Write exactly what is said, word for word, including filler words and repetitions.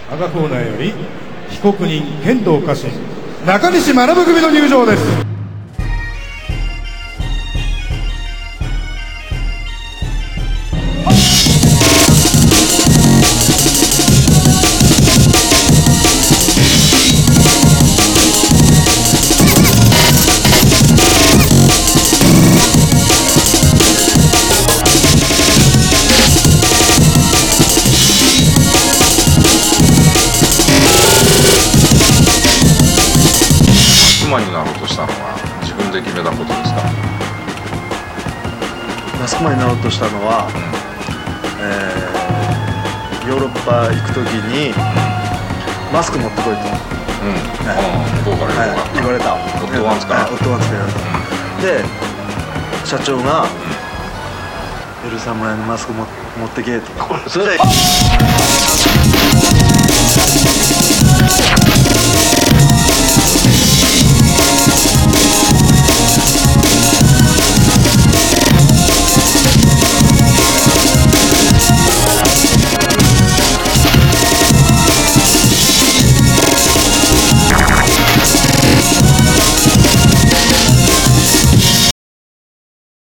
赤コーナーより被告人剣道家臣中西学組の入場です。 マになろうとしたのは自分で決めたことですか？ マスクマンになろうとしたのは、うんえー、ヨーロッパ行く時に、うん、マスク持ってこいと、 うんはい向こうから言われた、 はい、言われたオットワンツから、 はい、オットワンツから言われた、うん、で社長が、うん、エルサムライのマスクも持ってけとそれで